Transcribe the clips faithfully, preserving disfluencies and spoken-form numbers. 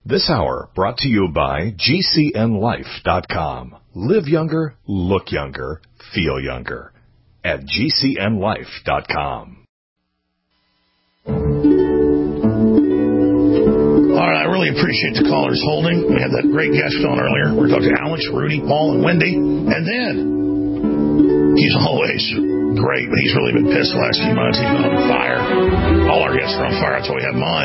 This hour brought to you by G C N life dot com. Live younger, look younger, feel younger at G C N life dot com. All right, I really appreciate the callers holding. We had that great guest on earlier. We're talking to Alex, Rudy, Paul, and Wendy. And then, he's always great, but he's really been pissed the last few months. He's been on fire. All our guests are on fire. That's why we have him on.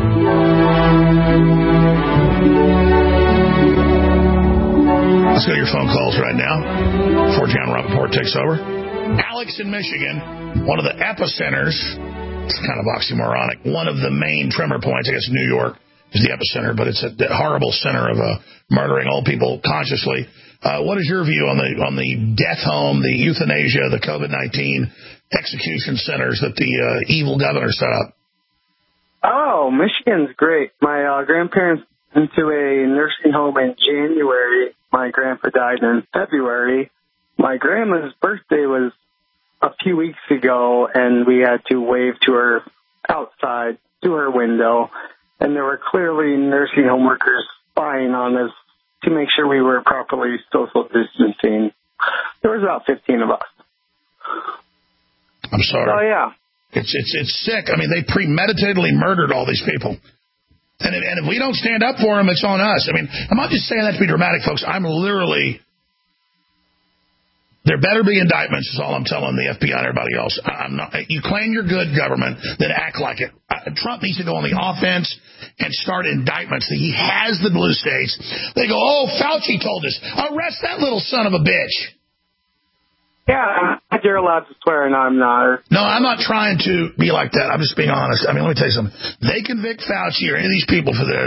Let's go to your phone calls right now before John Rappaport takes over. Alex in Michigan, one of the epicenters. It's kind of oxymoronic. One of the main tremor points, I guess New York is the epicenter, but it's a horrible center of uh, murdering old people consciously. Uh, what is your view on the on the death home, the euthanasia, the COVID nineteen execution centers that the uh, evil governor set up? Oh, Michigan's great. My uh, grandparents went to a nursing home in January. My grandpa died in February. My grandma's birthday was a few weeks ago, and we had to wave to her outside to her window, and there were clearly nursing home workers spying on us to make sure we were properly social distancing. There was about fifteen of us. I'm sorry. Oh, yeah. It's it's it's sick. I mean, they premeditatedly murdered all these people. And if, and if we don't stand up for them, it's on us. I mean, I'm not just saying that to be dramatic, folks. I'm literally... There better be indictments, is all I'm telling the F B I and everybody else. I'm not. You claim you're good government, then act like it. Uh, Trump needs to go on the offense and start indictments. He has the blue states. They go, oh, Fauci told us. Arrest that little son of a bitch. Yeah, you're allowed to swear, and I'm not. No, I'm not trying to be like that. I'm just being honest. I mean, let me tell you something. They convict Fauci or any of these people for this.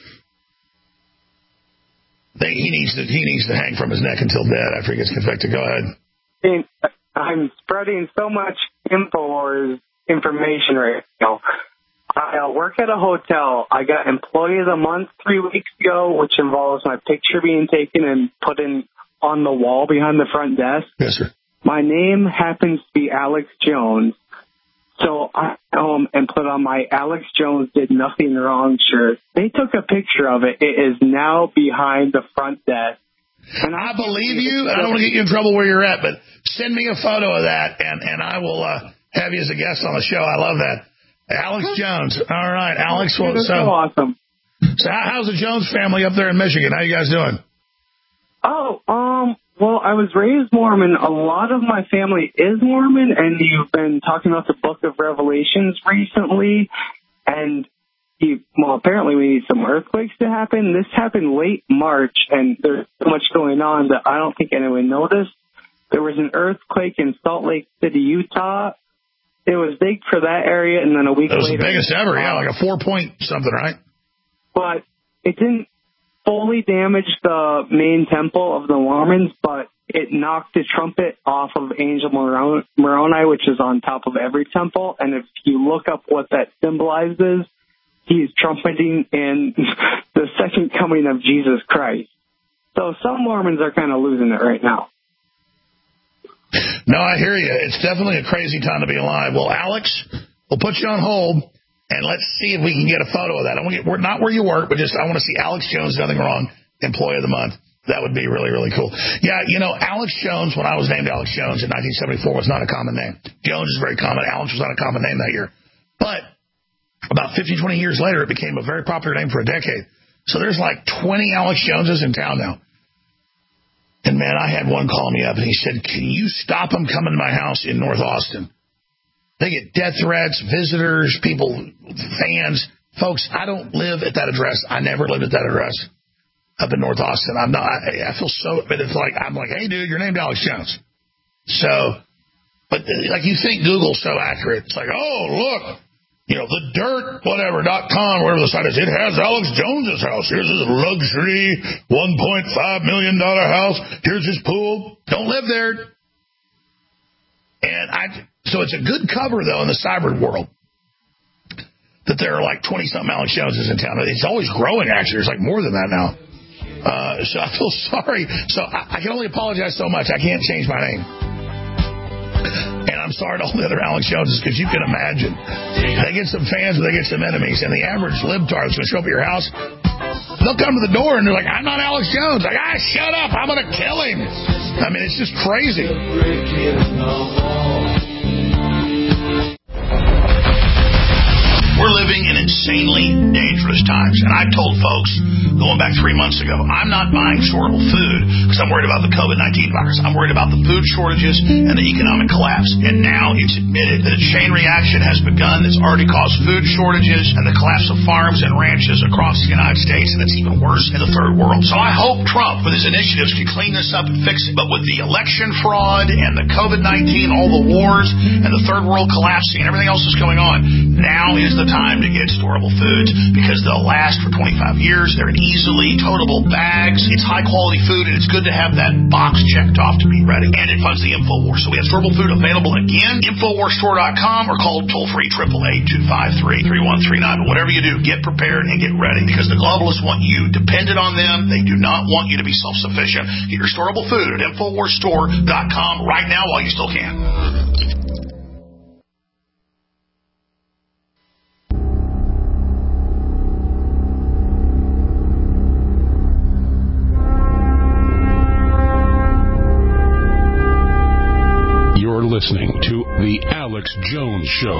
They, he needs to he needs to hang from his neck until dead after he gets convicted. Go ahead. I'm spreading so much info or information right now. I work at a hotel. I got Employee of the Month three weeks ago, which involves my picture being taken and put in on the wall behind the front desk. Yes, sir. My name happens to be Alex Jones. So I went home and put on my Alex Jones Did Nothing Wrong shirt. They took a picture of it. It is now behind the front desk. And I believe you. I don't want to get you in trouble where you're at, but send me a photo of that, and, and I will uh, have you as a guest on the show. I love that. Alex Jones. All right, Alex. Well, so, so awesome. So how's the Jones family up there in Michigan? How you guys doing? Oh, um... Well, I was raised Mormon. A lot of my family is Mormon, and you've been talking about the Book of Revelations recently. And you, well, apparently we need some earthquakes to happen. This happened late March, and there's so much going on that I don't think anyone noticed. There was an earthquake in Salt Lake City, Utah. It was big for that area, and then a week later... It was later, the biggest ever, yeah, like a four-point something, right? But it didn't fully damaged the main temple of the Mormons, but it knocked the trumpet off of Angel Moroni, which is on top of every temple. And if you look up what that symbolizes, he's trumpeting in the second coming of Jesus Christ. So some Mormons are kind of losing it right now. No, I hear you. It's definitely a crazy time to be alive. Well, Alex, we'll put you on hold. And let's see if we can get a photo of that. I want to get, not where you work, but just I want to see Alex Jones, Nothing Wrong, Employee of the Month. That would be really, really cool. Yeah, you know, Alex Jones, when I was named Alex Jones in nineteen seventy-four, was not a common name. Jones is very common. Alex was not a common name that year. But about fifteen, twenty years later, it became a very popular name for a decade. So there's like twenty Alex Joneses in town now. And, man, I had one call me up, and he said, can you stop them coming to my house in North Austin? They get death threats, visitors, people, fans. Folks, I don't live at that address. I never lived at that address up in North Austin. I'm not, I, I feel so, but it's like, I'm like, hey, dude, you're named Alex Jones. So, but like you think Google's so accurate. It's like, oh, look, you know, the dirt, whatever, dot com, whatever the site is, it has Alex Jones's house. Here's his luxury one point five million dollars house. Here's his pool. Don't live there. And I, so it's a good cover, though, in the cyber world that there are like twenty-something Alex Joneses in town. It's always growing, actually. There's like more than that now. Uh, so I feel sorry. So I, I can only apologize so much. I can't change my name. And I'm sorry to all the other Alex Joneses, because you can imagine. They get some fans, but they get some enemies. And the average libtard is going to show up at your house. they'll come to the door and they're like, I'm not Alex Jones. Like, ah, shut up. I'm going to kill him. I mean, it's just crazy. We're living in insanely dangerous times, and I told folks going back three months ago, I'm not buying storable food because I'm worried about the COVID nineteen virus. I'm worried about the food shortages and the economic collapse. And now it's admitted that a chain reaction has begun that's already caused food shortages and the collapse of farms and ranches across the United States, and it's even worse in the third world. So I hope Trump, with his initiatives, can clean this up and fix it. But with the election fraud and the COVID nineteen, all the wars, and the third world collapsing and everything else that's going on, now is the time to get storable foods because they'll last for twenty-five years. They're in easily totable bags. It's high quality food, and it's good to have that box checked off to be ready. And it funds the InfoWars. So we have storable food available again. Infowars store dot com or call toll free eight eight eight, two five three, three one three nine. But whatever you do, get prepared and get ready because the globalists want you dependent on them. They do not want you to be self-sufficient. Get your storable food at Infowars store dot com right now while you still can. You're listening to The Alex Jones Show.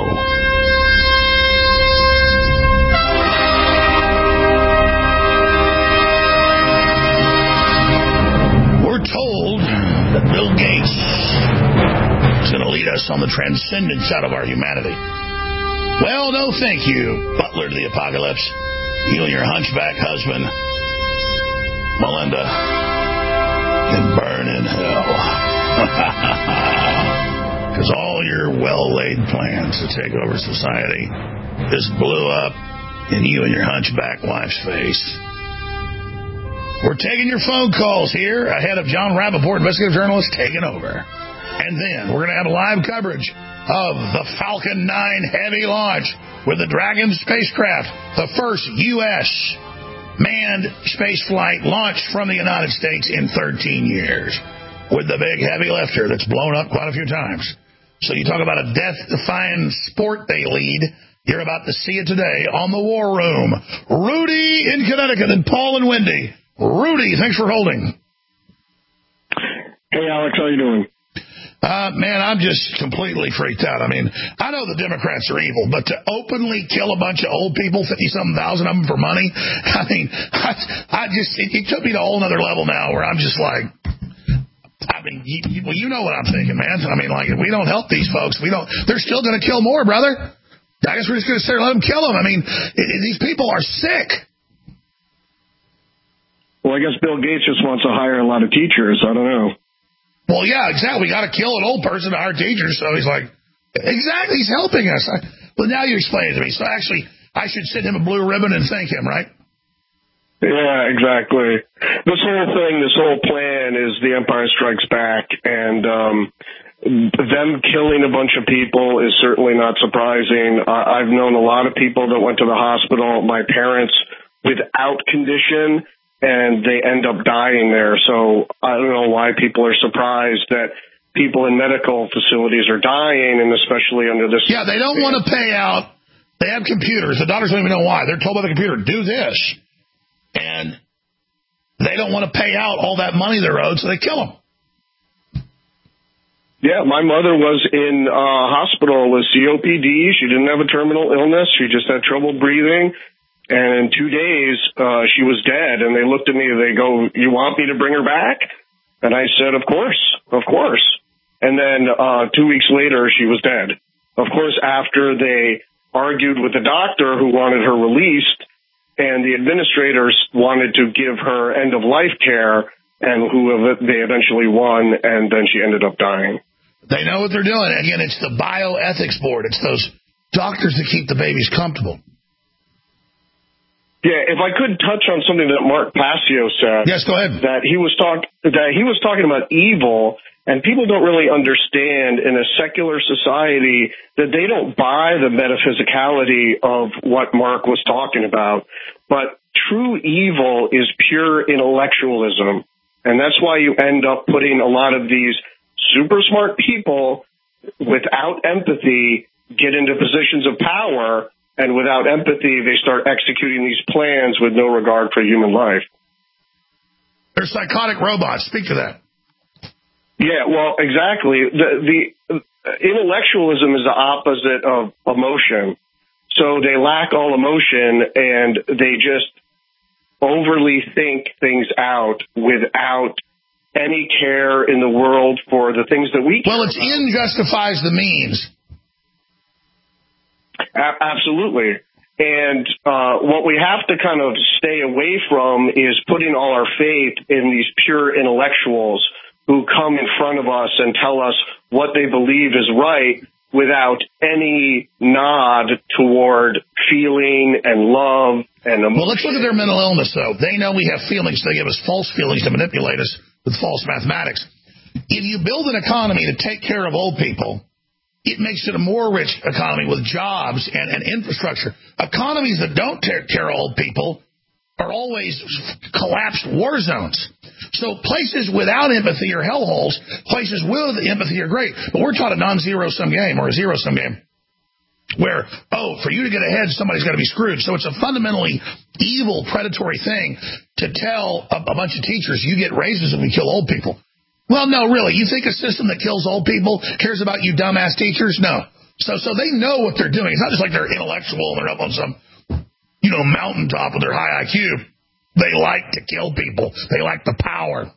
We're told that Bill Gates is going to lead us on the transcendence out of our humanity. Well, no thank you, butler to the apocalypse. You and your hunchback husband, Melinda, can burn in hell. Because all your well-laid plans to take over society just blew up in you and your hunchback wife's face. We're taking your phone calls here ahead of John Rappaport, investigative journalist, taking over. And then we're going to have live coverage of the Falcon nine heavy launch with the Dragon spacecraft, the first U S manned space flight launched from the United States in thirteen years. With the big heavy lifter that's blown up quite a few times. So you talk about a death-defying sport they lead. You're about to see it today on the War Room. Rudy in Connecticut and Paul and Wendy. Rudy, thanks for holding. Hey, Alex, how you doing? Uh, man, I'm just completely freaked out. I mean, I know the Democrats are evil, but to openly kill a bunch of old people, fifty-something thousand of them for money, I mean, I, I just, it, it took me to a whole other level now where I'm just like, I mean, you, you, well, you know what I'm thinking, man. I mean, like, if we don't help these folks, we don't, they're still going to kill more, brother. I guess we're just going to sit there and let them kill them. I mean, it, it, these people are sick. Well, I guess Bill Gates just wants to hire a lot of teachers. I don't know. Well, yeah, exactly. We got to kill an old person to hire teachers. So he's like, exactly, he's helping us. I, well, now you explain it to me. So actually, I should send him a blue ribbon and thank him, right? Yeah, exactly. This whole thing, this whole plan is The Empire Strikes Back, and um, them killing a bunch of people is certainly not surprising. Uh, I've known a lot of people that went to the hospital, my parents, without condition, and they end up dying there. So I don't know why people are surprised that people in medical facilities are dying, and especially under this. Yeah, they don't want to pay out. They have computers. The doctors don't even know why. They're told by the computer, do this. And they don't want to pay out all that money they're owed, so they kill them. Yeah, my mother was in uh, hospital with C O P D. She didn't have a terminal illness. She just had trouble breathing. And in two days, uh, she was dead. And they looked at me and they go, you want me to bring her back? And I said, of course, of course. And then uh, two weeks later, she was dead. Of course, after they argued with the doctor who wanted her released, and the administrators wanted to give her end-of-life care, and who they eventually won, and then she ended up dying. They know what they're doing. Again, it's the bioethics board. It's those doctors that keep the babies comfortable. Yeah, if I could touch on something that Mark Passio said. Yes, go ahead. That he was talk that he was talking about evil, and people don't really understand in a secular society that they don't buy the metaphysicality of what Mark was talking about. But true evil is pure intellectualism. And that's why you end up putting a lot of these super smart people without empathy get into positions of power, And without empathy, they start executing these plans with no regard for human life. They're psychotic robots. Speak to that. Yeah, well, exactly. The, the intellectualism is the opposite of emotion. So they lack all emotion, and they just overly think things out without any care in the world for the things that we care Well, it's about. end justifies the means. A- absolutely. And uh, what we have to kind of stay away from is putting all our faith in these pure intellectuals who come in front of us and tell us what they believe is right without any nod toward feeling and love and emotion. Well, let's look at their mental illness, though. They know we have feelings. They give us false feelings to manipulate us with false mathematics. If you build an economy to take care of old people, it makes it a more rich economy with jobs and, and infrastructure. Economies that don't take care of old people are always collapsed war zones. So places without empathy are hellholes. Places with empathy are great. But we're taught a non-zero-sum game or a zero-sum game where, oh, for you to get ahead, somebody's got to be screwed. So it's a fundamentally evil, predatory thing to tell a, a bunch of teachers, you get raises if we kill old people. Well, no, really. You think a system that kills old people cares about you dumbass teachers? No. So so they know what they're doing. It's not just like they're intellectual and they're up on some, you know, mountaintop with their high I Q. They like to kill people. They like the power.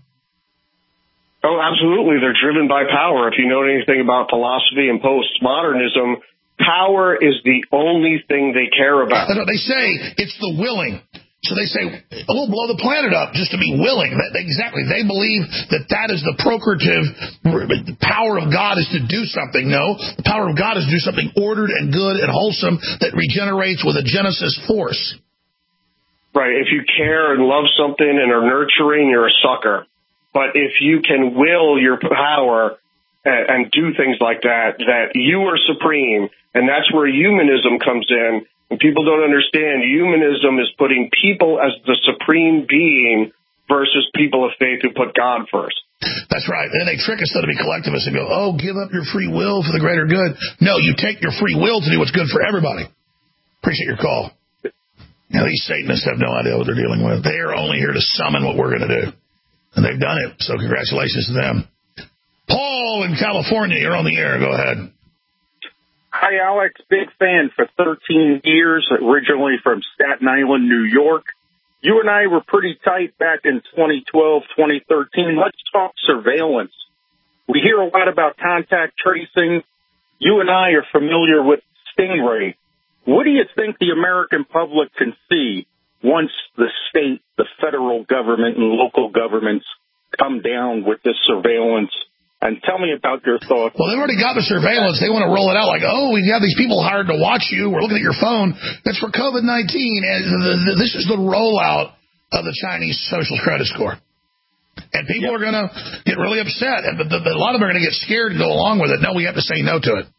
Oh, absolutely. They're driven by power. If you know anything about philosophy and postmodernism, power is the only thing they care about. That's what they say. It's the willing. So they say, oh, we'll blow the planet up just to be willing. That, exactly. They believe that that is the procreative power of God is to do something. No, the power of God is to do something ordered and good and wholesome that regenerates with a Genesis force. Right. If you care and love something and are nurturing, you're a sucker. But if you can will your power and, and do things like that, that you are supreme, and that's where humanism comes in. And people don't understand humanism is putting people as the supreme being versus people of faith who put God first. That's right. And they trick us to be collectivists and go, oh, give up your free will for the greater good. No, you take your free will to do what's good for everybody. Appreciate your call. Now, these Satanists have no idea what they're dealing with. They are only here to summon what we're going to do. And they've done it. So congratulations to them. Paul in California, you're on the air. Go ahead. Hi, Alex. Big fan for thirteen years, originally from Staten Island, New York. You and I were pretty tight back in twenty twelve, twenty thirteen. Let's talk surveillance. We hear a lot about contact tracing. You and I are familiar with Stingray. What do you think the American public can see once the state, the federal government, and local governments come down with this surveillance? And tell me about your thoughts. Well, they've already got the surveillance. They want to roll it out like, oh, we have these people hired to watch you. We're looking at your phone. That's for COVID nineteen. And this is the rollout of the Chinese social credit score. And people yep. are going to get really upset. And but a lot of them are going to get scared and go along with it. No, we have to say no to it.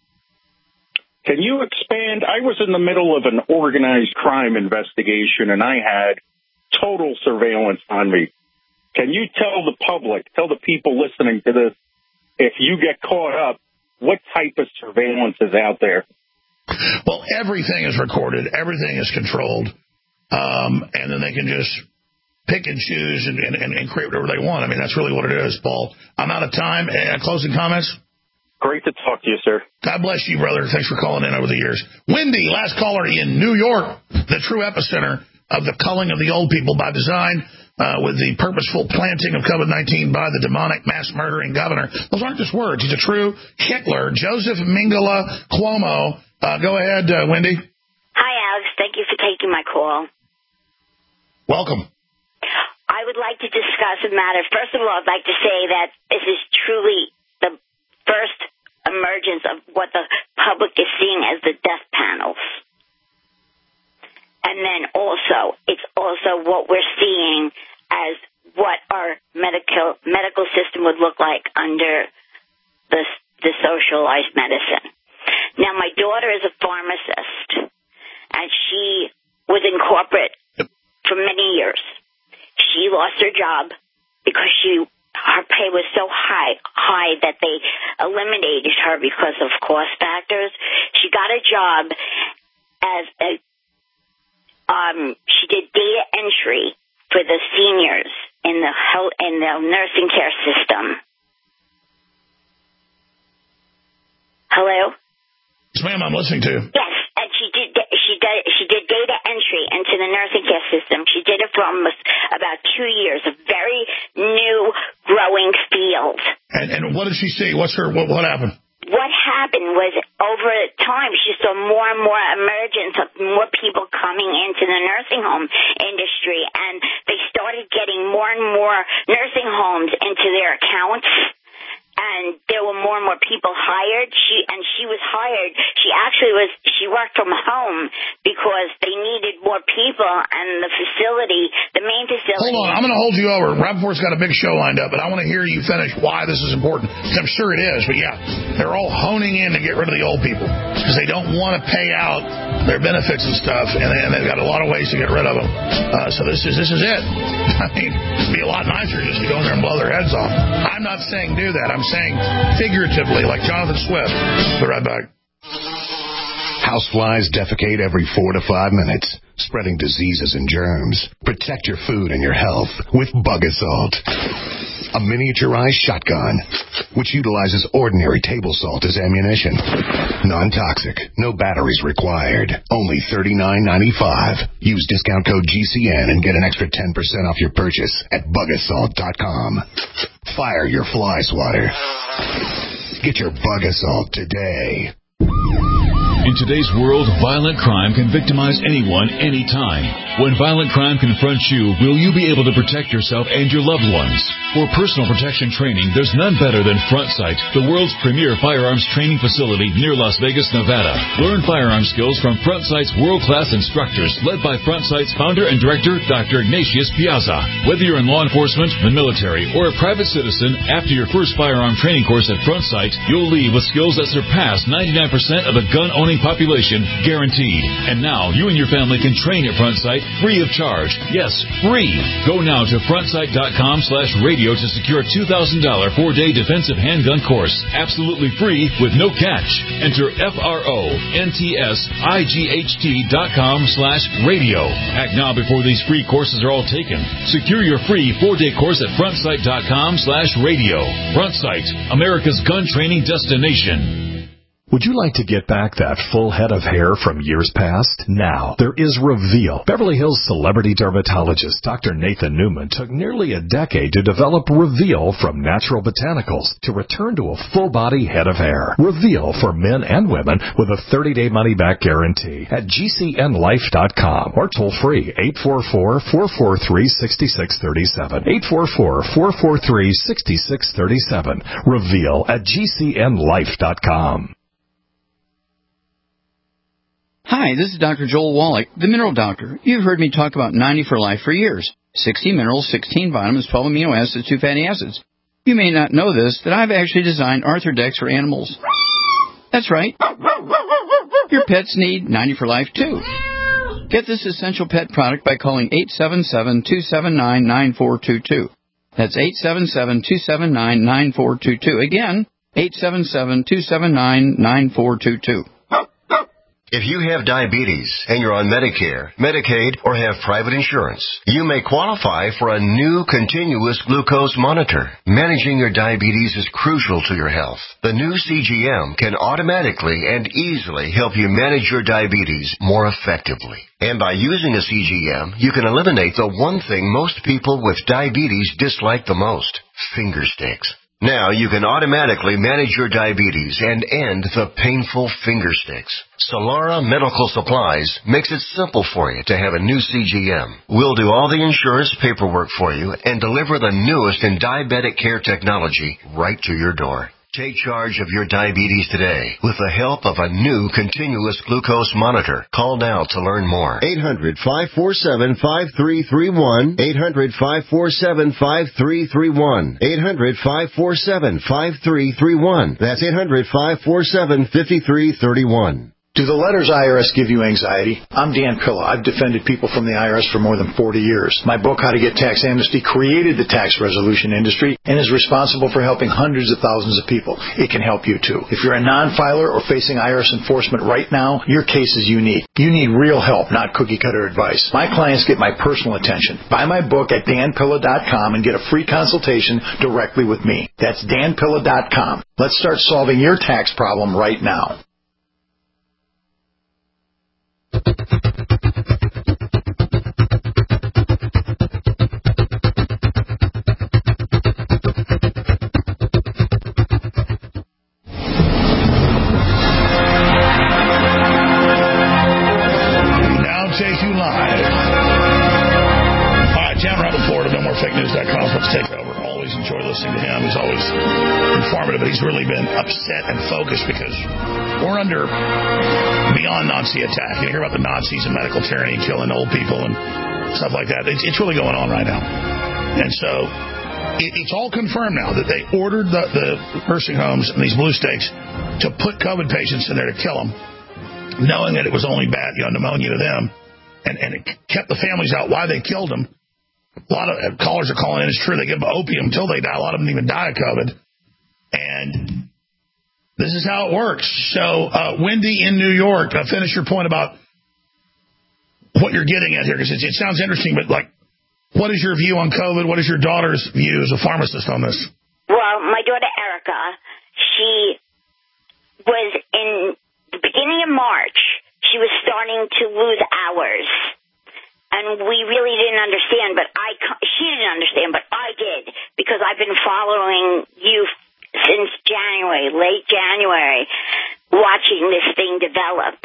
Can you expand? I was in the middle of an organized crime investigation, and I had total surveillance on me. Can you tell the public, tell the people listening to this, if you get caught up, what type of surveillance is out there? Well, everything is recorded. Everything is controlled. Um, and then they can just pick and choose and, and, and create whatever they want. I mean, that's really what it is, Paul. I'm out of time. Uh, closing comments? Great to talk to you, sir. God bless you, brother. Thanks for calling in over the years. Wendy, last caller in New York, the true epicenter of the culling of the old people by design, uh, with the purposeful planting of COVID nineteen by the demonic mass-murdering governor. Those aren't just words. He's a true Hitler. Joseph Mingala Cuomo. Uh, go ahead, uh, Wendy. Hi, Alex. Thank you for taking my call. Welcome. I would like to discuss a matter. First of all, I'd like to say that this is truly the first emergence of what the public is seeing as the death panels. And then also, it's also what we're seeing as what our medical medical system would look like under the, the socialized medicine. Now, my daughter is a pharmacist, and she was in corporate for many years. She lost her job because she her pay was so high, high that they eliminated her because of cost factors. She got a job as as a, um, she did data entry for the seniors in the health, in the nursing care system. Hello? Yes, ma'am, I'm listening to you. Yes, and she did she did she did data entry into the nursing care system. She did it for almost about two years. A very new, growing field. And and what did she see? What's her what, what happened? What happened was, over time, she saw more and more emergence of more people coming into the nursing home industry, and they started getting more and more nursing homes into their accounts. And there were more and more people hired. She and she was hired. She actually was. She worked from home because they needed more people, and the facility, the main facility. Hold on, I'm going to hold you over. Rappaport's got a big show lined up, but I want to hear you finish why this is important. Because I'm sure it is, but yeah, they're all honing in to get rid of the old people because they don't want to pay out their benefits and stuff, and, they, and they've got a lot of ways to get rid of them. Uh, so this is this is it. I mean, it'd be a lot nicer just to go in there and blow their heads off. I'm not saying do that. I'm saying figuratively, like Jonathan Swift. Be right back. Houseflies defecate every four to five minutes, spreading diseases and germs. Protect your food and your health with Bug Assault, a miniaturized shotgun which utilizes ordinary table salt as ammunition. Non-toxic, no batteries required. Only thirty-nine ninety-five. Use discount code G C N and get an extra ten percent off your purchase at bug assault dot com. Fire your fly swatter. Get your Bug Assault today. In today's world, violent crime can victimize anyone, anytime. When violent crime confronts you, will you be able to protect yourself and your loved ones? For personal protection training, there's none better than Front Sight, the world's premier firearms training facility near Las Vegas, Nevada. Learn firearm skills from Front Sight's world-class instructors, led by Front Sight's founder and director, Doctor Ignatius Piazza. Whether you're in law enforcement, the military, or a private citizen, after your first firearm training course at Front Sight, you'll leave with skills that surpass ninety-nine percent of the gun-owning population, guaranteed. And now, you and your family can train at Front Sight free of charge. Yes, free. Go now to frontsight.com slash radio to secure a two thousand dollars four-day defensive handgun course. Absolutely free with no catch. Enter F-R-O-N-T-S-I-G-H-T dot com slash radio. Act now before these free courses are all taken. Secure your free four-day course at frontsight.com slash radio. Front Sight, America's gun training destination. Would you like to get back that full head of hair from years past? Now, there is Reveal. Beverly Hills celebrity dermatologist Doctor Nathan Newman took nearly a decade to develop Reveal from natural botanicals to return to a full-body head of hair. Reveal for men and women with a thirty-day money-back guarantee at G C N life dot com or toll-free eight four four, four four three, six six three seven. eight four four, four four three, six six three seven. Reveal at G C N life dot com. Hi, this is Doctor Joel Wallach, the Mineral Doctor. You've heard me talk about ninety for Life for years. sixty minerals, sixteen vitamins, twelve amino acids, two fatty acids. You may not know this, that I've actually designed Arthrodex for animals. That's right. Your pets need ninety for Life, too. Get this essential pet product by calling eight seven seven, two seven nine, nine four two two. That's eight seven seven, two seven nine, nine four two two. Again, eight seven seven, two seven nine, nine four two two. If you have diabetes and you're on Medicare, Medicaid, or have private insurance, you may qualify for a new continuous glucose monitor. Managing your diabetes is crucial to your health. The new C G M can automatically and easily help you manage your diabetes more effectively. And by using a C G M, you can eliminate the one thing most people with diabetes dislike the most: finger sticks. Now you can automatically manage your diabetes and end the painful finger sticks. Solara Medical Supplies makes it simple for you to have a new C G M. We'll do all the insurance paperwork for you and deliver the newest in diabetic care technology right to your door. Take charge of your diabetes today with the help of a new continuous glucose monitor. Call now to learn more. eight hundred, five four seven, five three three one. eight hundred, five four seven, five three three one. eight hundred, five four seven, five three three one. That's eight hundred, five four seven, five three three one. Do the letters I R S give you anxiety? I'm Dan Pilla. I've defended people from the I R S for more than forty years. My book, How to Get Tax Amnesty, created the tax resolution industry and is responsible for helping hundreds of thousands of people. It can help you, too. If you're a non-filer or facing I R S enforcement right now, your case is unique. You need real help, not cookie-cutter advice. My clients get my personal attention. Buy my book at dan pilla dot com and get a free consultation directly with me. That's dan pilla dot com. Let's start solving your tax problem right now. Take you live. All right, John Rappaport of no more fake news dot com. Let's take over. Always enjoy listening to him. He's always informative, but he's really been upset and focused because we're under beyond Nazi attack. You hear about the Nazis and medical tyranny, killing old people and stuff like that. It's, it's really going on right now. And so it, it's all confirmed now that they ordered the, the nursing homes and these blue stakes to put COVID patients in there to kill them, knowing that it was only bad, you know, pneumonia to them. And, and it kept the families out why they killed them. A lot of callers are calling in. It's true. They give them opium until they die. A lot of them didn't even die of COVID. And this is how it works. So, uh, Wendy in New York, uh, finish your point about what you're getting at here, because it, it sounds interesting, but, like, what is your view on COVID? What is your daughter's view as a pharmacist on this? Well, my daughter, Erica, she was in the beginning of March. She was starting to lose hours, and we really didn't understand, but I, she didn't understand, but I did, because I've been following you since January, late January, watching this thing develop.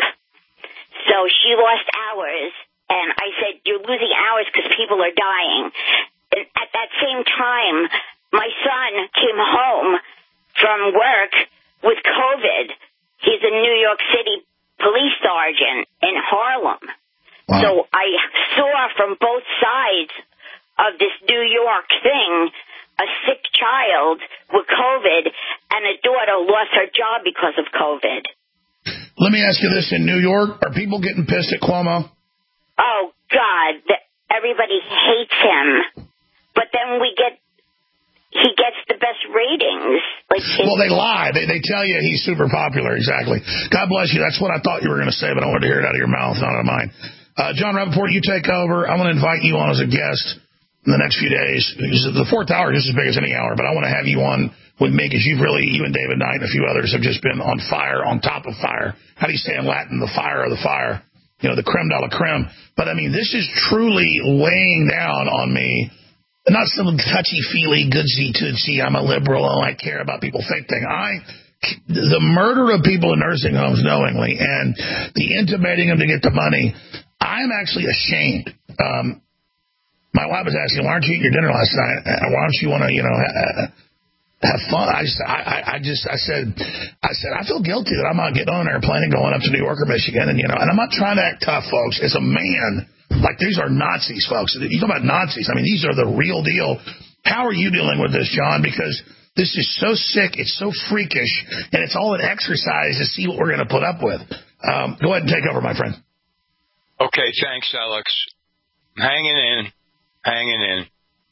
So she lost hours, and I said, you're losing hours because people are dying. And at that same time, my son came home from work with COVID. He's a New York City police sergeant in Harlem. Wow. So I saw from both sides of this New York thing a sick child with COVID and a daughter lost her job because of COVID. Let me ask you this. In New York, are people getting pissed at Cuomo? Oh, God. Everybody hates him. But then we get... He gets the best ratings. Like well, they lie. They they tell you he's super popular. Exactly. God bless you. That's what I thought you were going to say, but I wanted to hear it out of your mouth, not out of mine. Uh, John Rappaport, you take over. I'm going to invite you on as a guest in the next few days. The fourth hour is just as big as any hour, but I want to have you on with me because you've really, you and David Knight and a few others have just been on fire, on top of fire. How do you say in Latin? The fire of the fire. You know, the creme de la creme. But, I mean, this is truly weighing down on me. Not some touchy-feely, goodsy-tootsy, I'm a liberal, and I care about people fake thing. I, the murder of people in nursing homes knowingly and the intimating them to get the money, I'm actually ashamed. Um, my wife was asking, why aren't you eating your dinner last night? Why don't you want to, you know, ha- have fun? I just, I, I just, I said, I said, I feel guilty that I'm not getting on an airplane and going up to New York or Michigan, and, you know, and I'm not trying to act tough, folks. As a man, like, these are Nazis, folks. You talk about Nazis. I mean, these are the real deal. How are you dealing with this, John? Because this is so sick, it's so freakish, and it's all an exercise to see what we're going to put up with. Um, go ahead and take over, my friend. Okay, thanks, Alex. Hanging in, hanging in.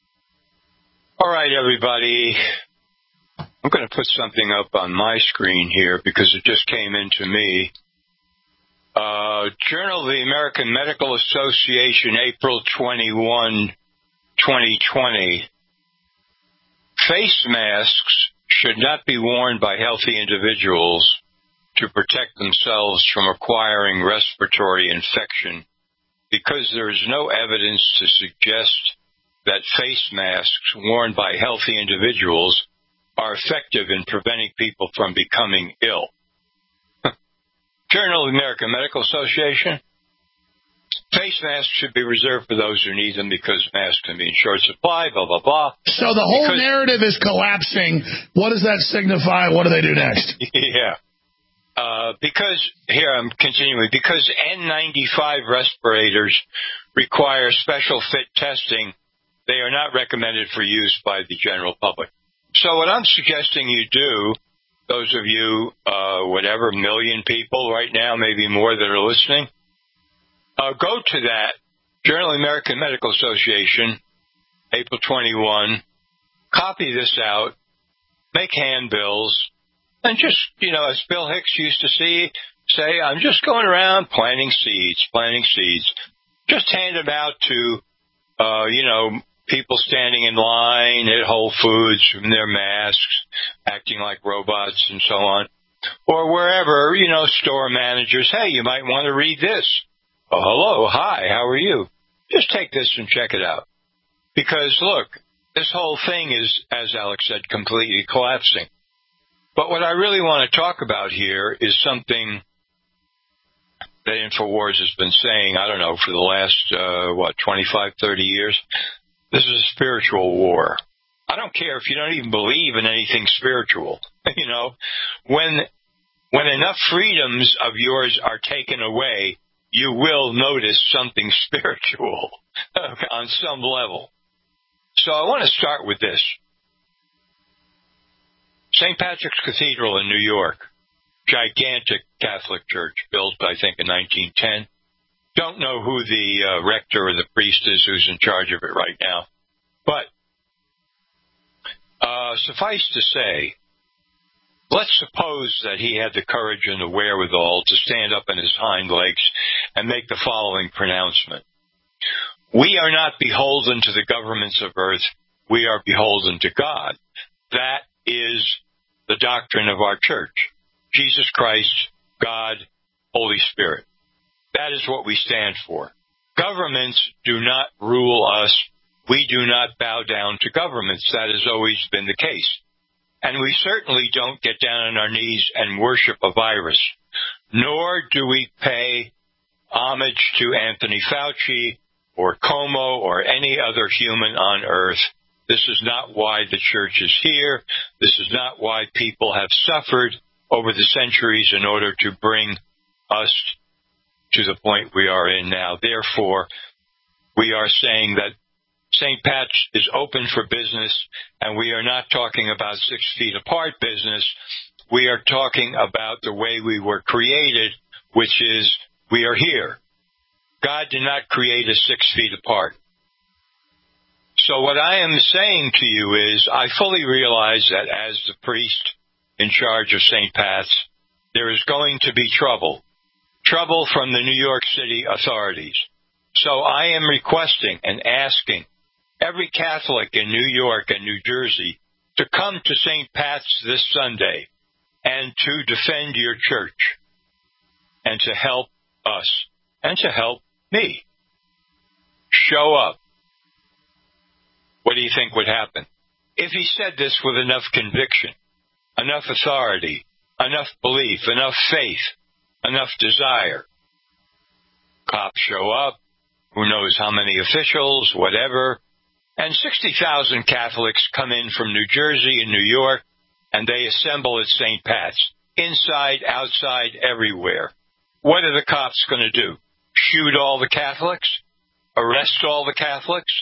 All right, everybody. I'm going to put something up on my screen here because it just came into me. Uh, Journal of the American Medical Association, April twenty-first, twenty twenty. Face masks should not be worn by healthy individuals to protect themselves from acquiring respiratory infection because there is no evidence to suggest that face masks worn by healthy individuals are effective in preventing people from becoming ill. Journal of the American Medical Association. Face masks should be reserved for those who need them because masks can be in short supply, blah, blah, blah. So the whole because, narrative is collapsing. What does that signify? What do they do next? Yeah. Uh, because, here I'm continuing, because N ninety-five respirators require special fit testing, they are not recommended for use by the general public. So what I'm suggesting you do, those of you, uh, whatever, million people right now, maybe more that are listening, uh, go to that Journal of the American Medical Association, April twenty-first, copy this out, make handbills, and just, you know, as Bill Hicks used to see, say, I'm just going around planting seeds, planting seeds. Just hand them out to, uh, you know, people standing in line at Whole Foods in their masks, acting like robots and so on. Or wherever, you know, store managers, hey, you might want to read this. Oh, hello, hi, how are you? Just take this and check it out. Because, look, this whole thing is, as Alex said, completely collapsing. But what I really want to talk about here is something that InfoWars has been saying, I don't know, for the last, uh, what, twenty-five, thirty years. This is a spiritual war. I don't care if you don't even believe in anything spiritual. You know, when when enough freedoms of yours are taken away, you will notice something spiritual on some level. So I want to start with this. Saint Patrick's Cathedral in New York, gigantic Catholic church, built, I think, in nineteen ten. Don't know who the uh, rector or the priest is who's in charge of it right now. But uh, suffice to say, let's suppose that he had the courage and the wherewithal to stand up on his hind legs and make the following pronouncement. We are not beholden to the governments of earth. We are beholden to God. That is the doctrine of our church. Jesus Christ, God, Holy Spirit. That is what we stand for. Governments do not rule us. We do not bow down to governments. That has always been the case. And we certainly don't get down on our knees and worship a virus. Nor do we pay homage to Anthony Fauci or Como or any other human on earth. This is not why the church is here. This is not why people have suffered over the centuries in order to bring us to the point we are in now. Therefore, we are saying that Saint Pat's is open for business, and we are not talking about six feet apart business. We are talking about the way we were created, which is we are here. God did not create us six feet apart. So what I am saying to you is I fully realize that as the priest in charge of Saint Pat's, there is going to be trouble. Trouble from the New York City authorities. So I am requesting and asking every Catholic in New York and New Jersey to come to Saint Pat's this Sunday and to defend your church and to help us and to help me. Show up. What do you think would happen? If he said this with enough conviction, enough authority, enough belief, enough faith, enough desire, cops show up, who knows how many officials, whatever, and sixty thousand Catholics come in from New Jersey and New York, and they assemble at Saint Pat's, inside, outside, everywhere. What are the cops going to do? Shoot all the Catholics? Arrest all the Catholics?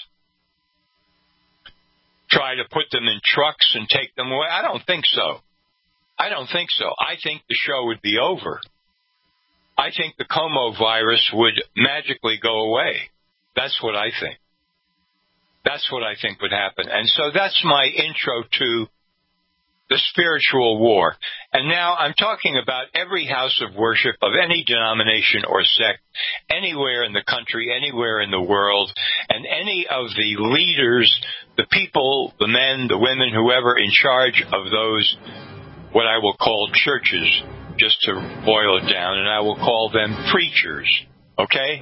Try to put them in trucks and take them away? I don't think so. I don't think so. I think the show would be over. I think the Como virus would magically go away. That's what I think. That's what I think would happen. And so that's my intro to the spiritual war. And now I'm talking about every house of worship of any denomination or sect, anywhere in the country, anywhere in the world, and any of the leaders, the people, the men, the women, whoever in charge of those, what I will call churches, just to boil it down, and I will call them preachers, okay?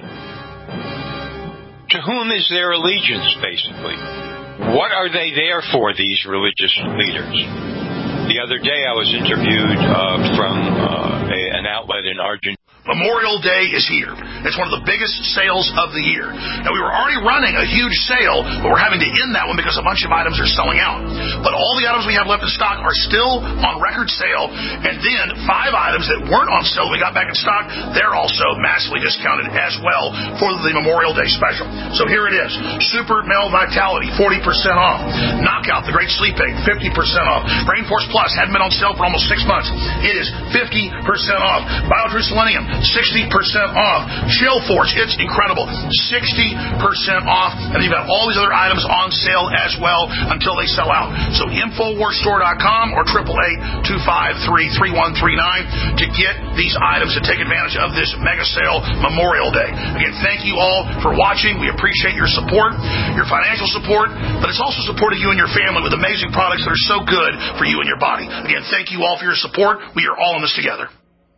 To whom is their allegiance, basically? What are they there for, these religious leaders? The other day I was interviewed uh, from uh, a, an outlet in Argentina. Memorial Day is here. It's one of the biggest sales of the year. Now, we were already running a huge sale, but we're having to end that one because a bunch of items are selling out. But all the items we have left in stock are still on record sale, and then five items that weren't on sale we got back in stock, they're also massively discounted as well for the Memorial Day special. So here it is. Super Male Vitality, forty percent off. Knockout, the Great Sleep Aid, fifty percent off. Brain Force Plus hadn't been on sale for almost six months. It is fifty percent off. BioTrue Selenium, sixty percent off. Chill Force, it's incredible, sixty percent off. And you've got all these other items on sale as well until they sell out. So Infowars Store dot com or eight eight eight, two five three, three one three nine to get these items to take advantage of this mega sale Memorial Day. Again, thank you all for watching. We appreciate your support, your financial support, but it's also supporting you and your family with amazing products that are so good for you and your body. Again, thank you all for your support. We are all in this together.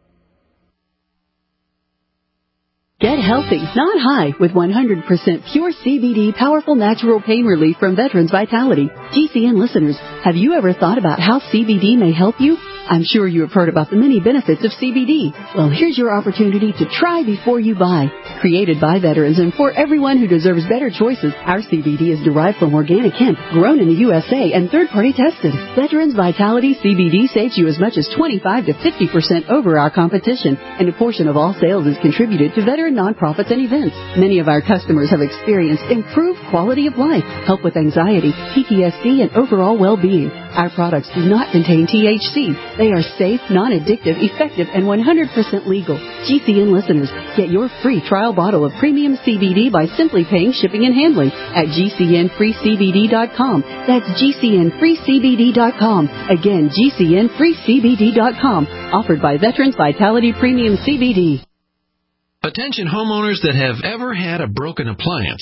Get healthy, not high, with one hundred percent pure C B D powerful natural pain relief from Veterans Vitality. G C N listeners, have you ever thought about how C B D may help you? I'm sure you have heard about the many benefits of C B D. Well, here's your opportunity to try before you buy. Created by veterans and for everyone who deserves better choices, our C B D is derived from organic hemp, grown in the U S A and third-party tested. Veterans Vitality C B D saves you as much as twenty-five to fifty percent over our competition, and a portion of all sales is contributed to veteran nonprofits and events. Many of our customers have experienced improved quality of life, help with anxiety, P T S D, and overall well-being. Our products do not contain T H C. They are safe, non-addictive, effective, and one hundred percent legal. G C N listeners, get your free trial bottle of premium C B D by simply paying shipping and handling at G C N free C B D dot com. That's G C N free C B D dot com. Again, G C N free C B D dot com. Offered by Veterans Vitality Premium C B D. Attention homeowners that have ever had a broken appliance.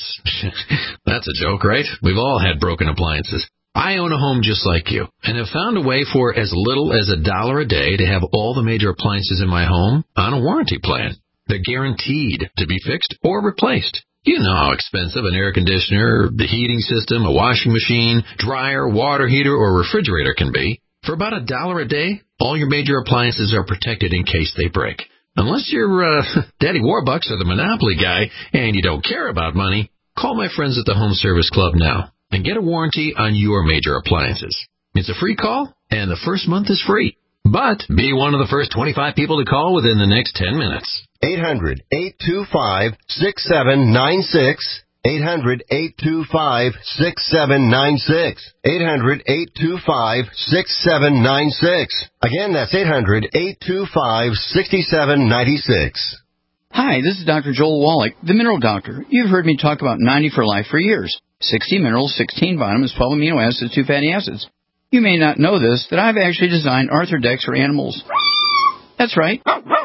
That's a joke, right? We've all had broken appliances. I own a home just like you and have found a way for as little as a dollar a day to have all the major appliances in my home on a warranty plan. They're guaranteed to be fixed or replaced. You know how expensive an air conditioner, the heating system, a washing machine, dryer, water heater, or refrigerator can be. For about a dollar a day, all your major appliances are protected in case they break. Unless you're uh, Daddy Warbucks or the Monopoly guy and you don't care about money, call my friends at the Home Service Club now and get a warranty on your major appliances. It's a free call, and the first month is free. But be one of the first twenty-five people to call within the next ten minutes. eight hundred, eight two five, six seven nine six. eight hundred, eight two five, six seven nine six. eight hundred, eight two five, six seven nine six. Again, that's eight hundred, eight two five, six seven nine six. Hi, this is Doctor Joel Wallach, the Mineral Doctor. You've heard me talk about ninety for Life for years. sixty minerals, sixteen vitamins, twelve amino acids, two fatty acids. You may not know this, that I've actually designed Arthrodex for animals. That's right.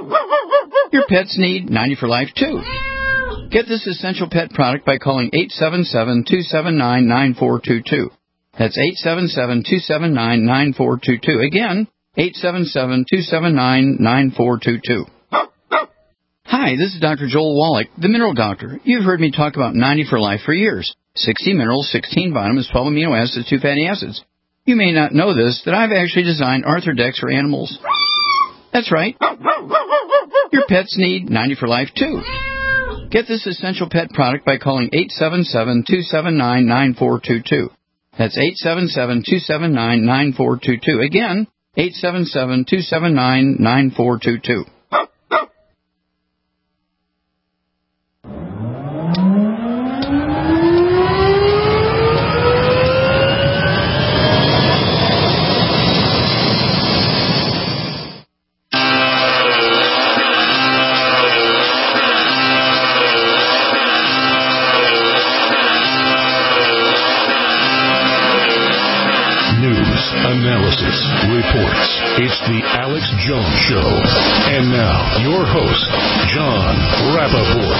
Your pets need ninety for Life, too. Get this essential pet product by calling eight seven seven, two seven nine, nine four two two. That's eight seven seven, two seven nine, nine four two two. Again, eight seven seven, two seven nine, nine four two two. Hi, this is Doctor Joel Wallach, the Mineral Doctor. You've heard me talk about ninety for Life for years. sixty minerals, sixteen vitamins, twelve amino acids, two fatty acids. You may not know this, that I've actually designed Arthrodex for animals. That's right. Your pets need ninety for Life, too. Get this essential pet product by calling eight seven seven, two seven nine, nine four two two. That's eight seven seven, two seven nine, nine four two two. Again, eight seven seven, two seven nine, nine four two two. Analysis, reports. It's the Alex Jones Show. And now, your host, John Rappaport.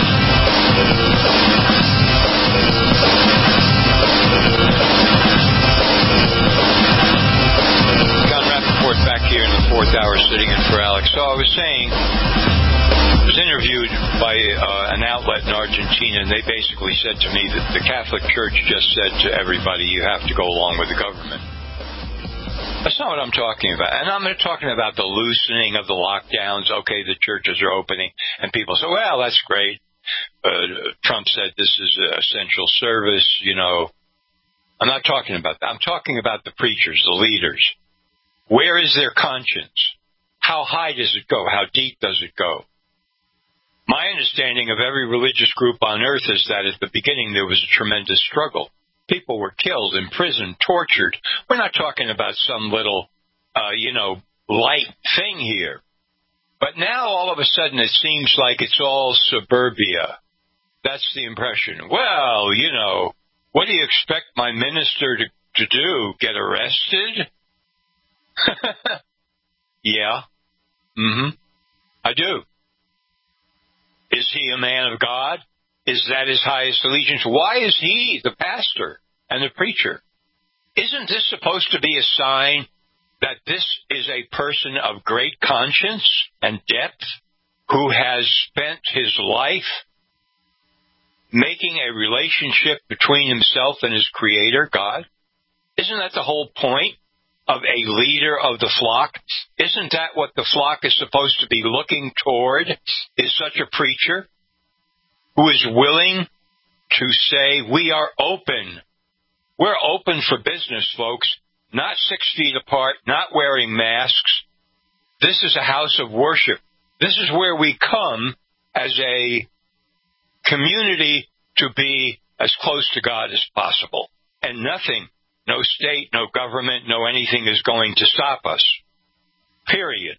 John Rappaport back here in the fourth hour sitting in for Alex. So I was saying, I was interviewed by uh, an outlet in Argentina, and they basically said to me that the Catholic Church just said to everybody, you have to go along with the government. That's not what I'm talking about. And I'm not talking about the loosening of the lockdowns. Okay, the churches are opening, and people say, well, that's great. Uh, Trump said this is an essential service, you know. I'm not talking about that. I'm talking about the preachers, the leaders. Where is their conscience? How high does it go? How deep does it go? My understanding of every religious group on earth is that at the beginning there was a tremendous struggle. People were killed, imprisoned, tortured. We're not talking about some little, uh, you know, light thing here. But now all of a sudden it seems like it's all suburbia. That's the impression. Well, you know, what do you expect my minister to, to do? Get arrested? Yeah. Mm-hmm. I do. Is he a man of God? Is that his highest allegiance? Why is he the pastor and the preacher? Isn't this supposed to be a sign that this is a person of great conscience and depth who has spent his life making a relationship between himself and his creator, God? Isn't that the whole point of a leader of the flock? Isn't that what the flock is supposed to be looking toward, is such a preacher who is willing to say, we are open. We're open for business, folks, not six feet apart, not wearing masks. This is a house of worship. This is where we come as a community to be as close to God as possible. And nothing, no state, no government, no anything is going to stop us. Period.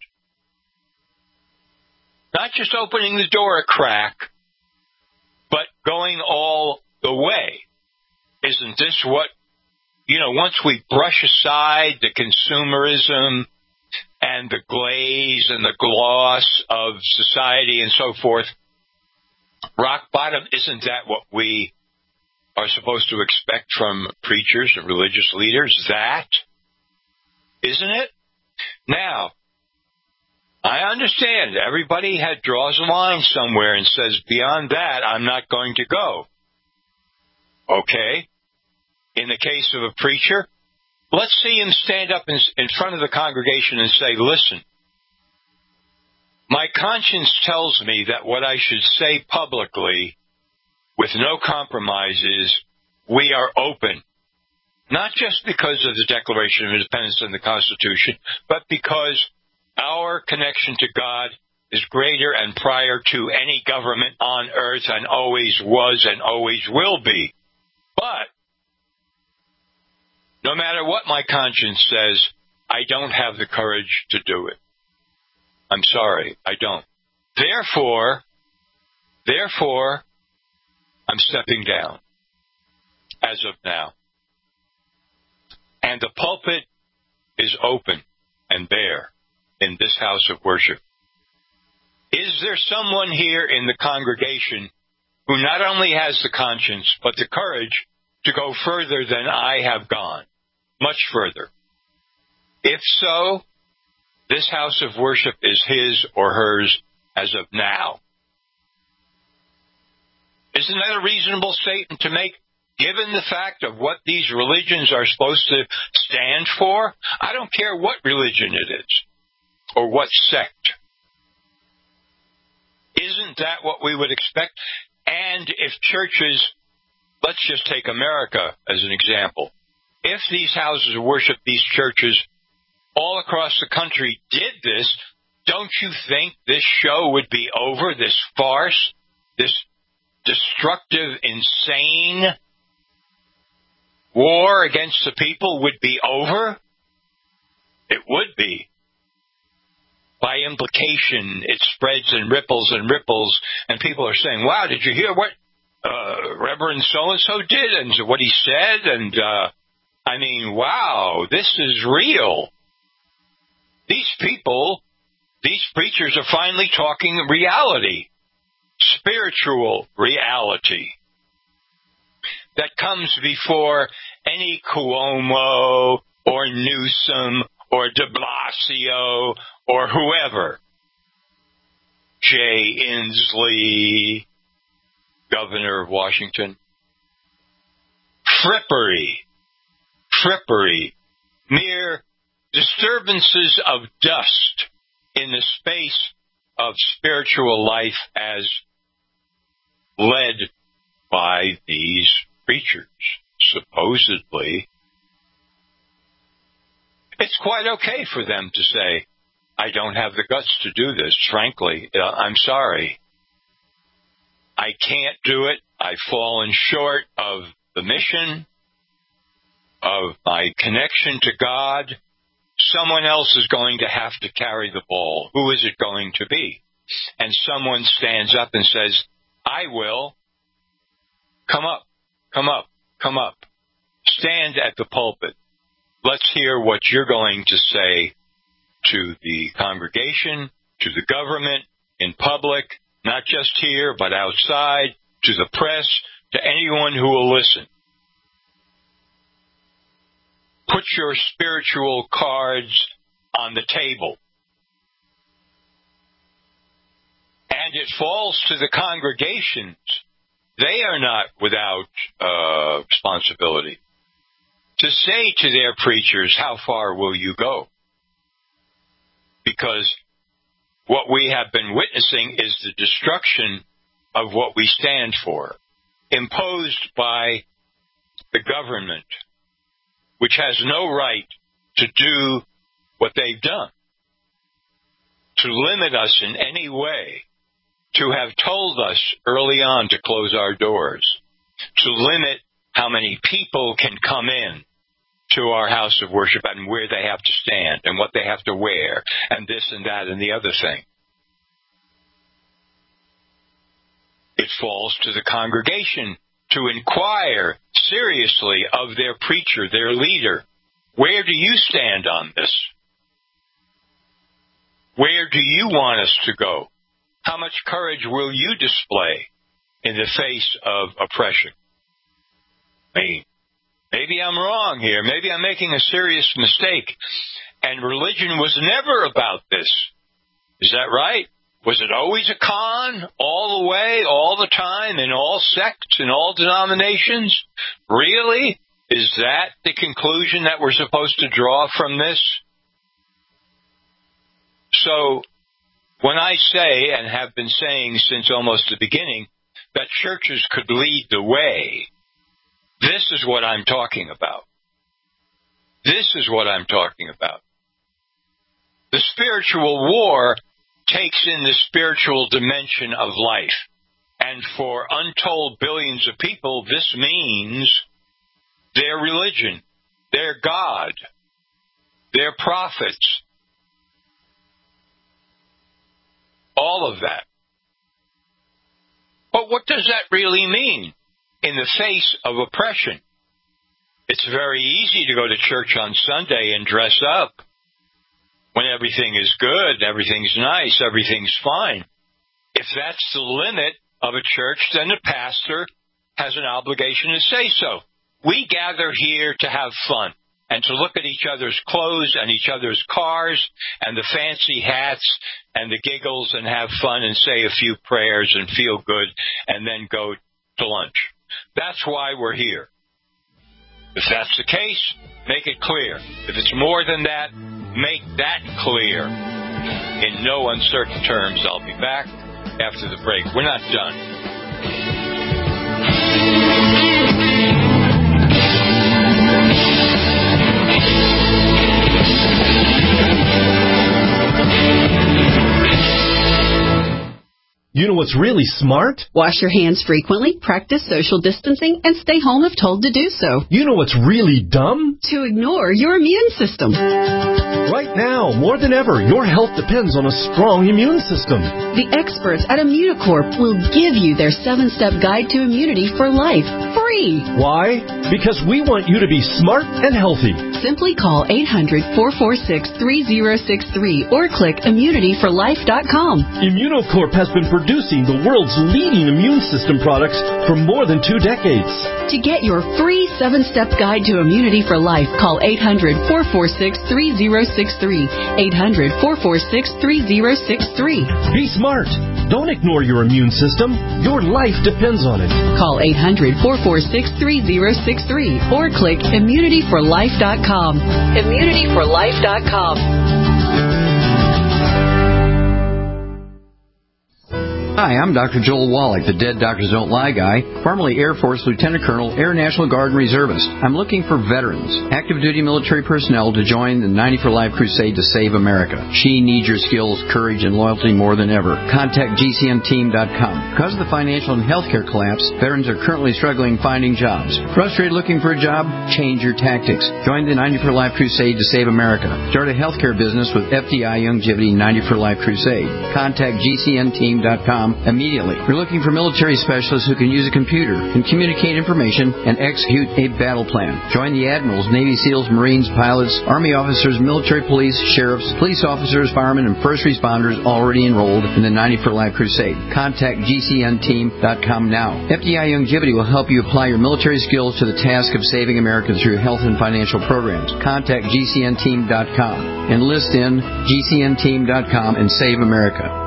Not just opening the door a crack, but going all the way. Isn't this what, you know, once we brush aside the consumerism and the glaze and the gloss of society and so forth, rock bottom, isn't that what we are supposed to expect from preachers and religious leaders? That? Isn't it? Now, I understand everybody had draws a line somewhere and says, beyond that, I'm not going to go. Okay. In the case of a preacher, let's see him stand up in, in front of the congregation and say, listen, my conscience tells me that what I should say publicly with no compromise is we are open. Not just because of the Declaration of Independence and the Constitution, but because our connection to God is greater and prior to any government on earth and always was and always will be. But no matter what my conscience says, I don't have the courage to do it. I'm sorry, I don't. Therefore, therefore, I'm stepping down as of now. And the pulpit is open and bare in this house of worship. Is there someone here in the congregation who not only has the conscience, but the courage to go further than I have gone? Much further. If so, this house of worship is his or hers as of now. Isn't that a reasonable statement to make, given the fact of what these religions are supposed to stand for? I don't care what religion it is or what sect. Isn't that what we would expect? And if churches, let's just take America as an example. If these houses of worship, these churches all across the country did this, don't you think this show would be over, this farce, this destructive, insane war against the people would be over? It would be. By implication, it spreads and ripples and ripples, and people are saying, wow, did you hear what uh, Reverend so-and-so did and what he said? And, uh, I mean, wow, this is real. These people, these preachers are finally talking reality, spiritual reality that comes before any Cuomo or Newsom or de Blasio or whoever. Jay Inslee, governor of Washington. Frippery, frippery, mere disturbances of dust in the space of spiritual life as led by these preachers, supposedly. It's quite okay for them to say, I don't have the guts to do this, frankly. Uh, I'm sorry. I can't do it. I've fallen short of the mission, of my connection to God. Someone else is going to have to carry the ball. Who is it going to be? And someone stands up and says, I will. Come up, come up, come up. Stand at the pulpit. Let's hear what you're going to say to the congregation, to the government, in public, not just here, but outside, to the press, to anyone who will listen. Put your spiritual cards on the table. And it falls to the congregations. They are not without uh, responsibility to say to their preachers, how far will you go? Because what we have been witnessing is the destruction of what we stand for, imposed by the government, which has no right to do what they've done, to limit us in any way, to have told us early on to close our doors, to limit how many people can come in to our house of worship and where they have to stand and what they have to wear and this and that and the other thing. It falls to the congregation to inquire seriously of their preacher, their leader, where do you stand on this? Where do you want us to go? How much courage will you display in the face of oppression? I mean, maybe I'm wrong here. Maybe I'm making a serious mistake. And religion was never about this. Is that right? Was it always a con all the way, all the time, in all sects, in all denominations? Really? Is that the conclusion that we're supposed to draw from this? So, when I say, and have been saying since almost the beginning, that churches could lead the way, this is what I'm talking about. This is what I'm talking about. The spiritual war takes in the spiritual dimension of life. And for untold billions of people, this means their religion, their God, their prophets, all of that. But what does that really mean in the face of oppression? It's very easy to go to church on Sunday and dress up when everything is good, everything's nice, everything's fine. If that's the limit of a church, then the pastor has an obligation to say so. We gather here to have fun and to look at each other's clothes and each other's cars and the fancy hats and the giggles and have fun and say a few prayers and feel good and then go to lunch. That's why we're here. If that's the case, make it clear. If it's more than that, make that clear. In no uncertain terms, I'll be back after the break. We're not done. You know what's really smart? Wash your hands frequently, practice social distancing, and stay home if told to do so. You know what's really dumb? To ignore your immune system. Right now, more than ever, your health depends on a strong immune system. The experts at Immunocorp will give you their seven-step guide to immunity for life, free. Why? Because we want you to be smart and healthy. Simply call eight hundred, four four six, three zero six three or click immunity for life dot com. Immunocorp has been produced producing the world's leading immune system products for more than two decades. To get your free seven-step guide to immunity for life, call eight hundred, four four six, three zero six three. eight hundred, four four six, three zero six three. Be smart. Don't ignore your immune system. Your life depends on it. Call eight hundred, four four six, three zero six three or click immunity for life dot com. immunity for life dot com. Hi, I'm Doctor Joel Wallach, the Dead Doctors Don't Lie guy, formerly Air Force Lieutenant Colonel, Air National Guard and Reservist. I'm looking for veterans, active duty military personnel to join the ninety for Life crusade to save America. She needs your skills, courage, and loyalty more than ever. Contact G C N team dot com. Because of the financial and healthcare collapse, veterans are currently struggling finding jobs. Frustrated looking for a job? Change your tactics. Join the ninety for Life crusade to save America. Start a healthcare business with F D I Youngevity ninety for Life crusade. Contact G C N team dot com immediately. We're looking for military specialists who can use a computer, can communicate information, and execute a battle plan. Join the admirals, Navy SEALs, Marines, pilots, Army officers, military police, sheriffs, police officers, firemen, and first responders already enrolled in the ninety for Life crusade. Contact G C N team dot com now. F D I Youngevity will help you apply your military skills to the task of saving America through health and financial programs. Contact G C N team dot com. Enlist in G C N team dot com and save America.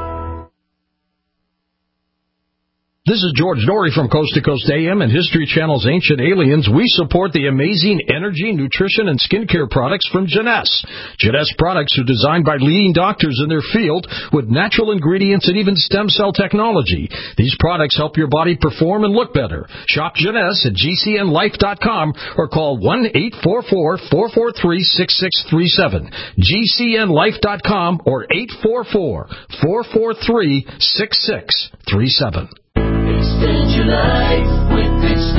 This is George Norrie from Coast to Coast A M and History Channel's Ancient Aliens. We support the amazing energy, nutrition, and skincare products from Jeunesse. Jeunesse products are designed by leading doctors in their field with natural ingredients and even stem cell technology. These products help your body perform and look better. Shop Jeunesse at G C N life dot com or call one eight four four, four four three, six six three seven. G C N life dot com or eight four four, four four three, six six three seven. Extend your life with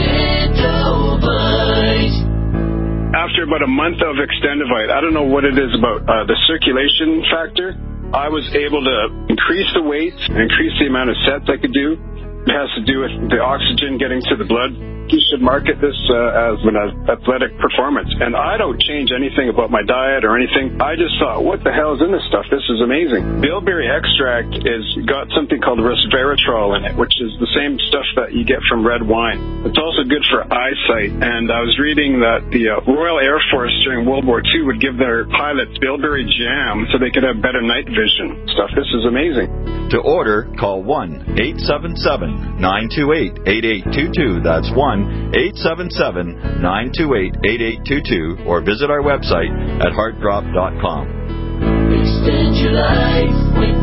Extendovite. After about a month of Extendovite, I don't know what it is about uh, the circulation factor, I was able to increase the weight, increase the amount of sets I could do. It has to do with the oxygen getting to the blood. You should market this uh, as an athletic performance. And I don't change anything about my diet or anything. I just thought, what the hell is in this stuff? This is amazing. Bilberry extract is got something called resveratrol in it, which is the same stuff that you get from red wine. It's also good for eyesight. And I was reading that the uh, Royal Air Force during World War Two would give their pilots Bilberry jam so they could have better night vision stuff. This is amazing. To order, call one eight seven seven, nine two eight, eight eight two two. That's one eight seven seven, nine two eight, eight eight two two, or visit our website at heart drop dot com. Extend your life with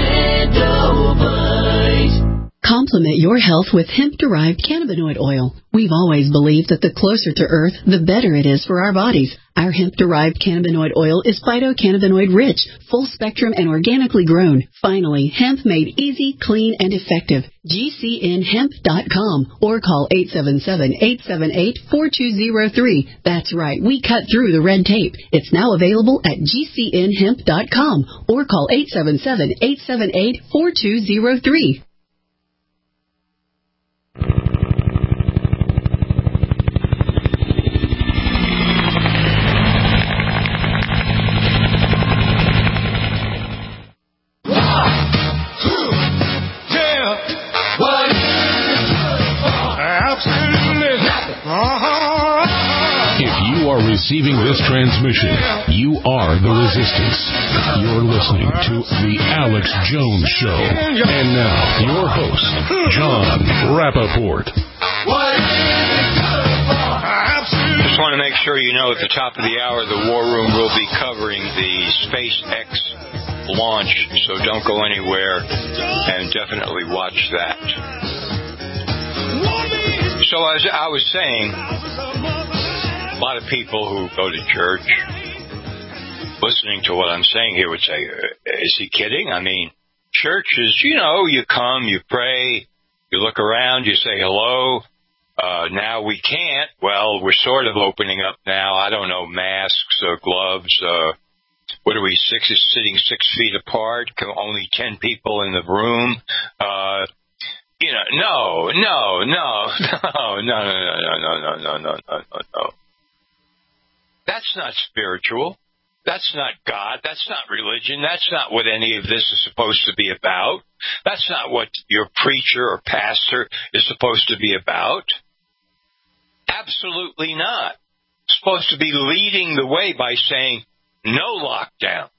Extendovite. Complement your health with hemp-derived cannabinoid oil. We've always believed that the closer to Earth, the better it is for our bodies. Our hemp-derived cannabinoid oil is phytocannabinoid-rich, full-spectrum, and organically grown. Finally, hemp made easy, clean, and effective. G C N hemp dot com or call eight seven seven, eight seven eight, four two zero three. That's right, we cut through the red tape. It's now available at G C N hemp dot com or call eight seven seven, eight seven eight, four two zero three. Receiving this transmission, you are the resistance. You're listening to The Alex Jones Show. And now, your host, John Rappaport. Just want to make sure you know at the top of the hour, the War Room will be covering the SpaceX launch, so don't go anywhere and definitely watch that. So as I was saying, a lot of people who go to church, listening to what I'm saying here, would say, is he kidding? I mean, church is, you know, you come, you pray, you look around, you say hello. Uh, now we can't. Well, we're sort of opening up now. I don't know, masks, uh, gloves. Uh, what are we, six, sitting six feet apart? Only ten people in the room. Uh, you know, no, no, no, no, no, no, no, no, no, no, no, no, no, no. That's not spiritual. That's not God. That's not religion. That's not what any of this is supposed to be about. That's not what your preacher or pastor is supposed to be about. Absolutely not. It's supposed to be leading the way by saying, no lockdown.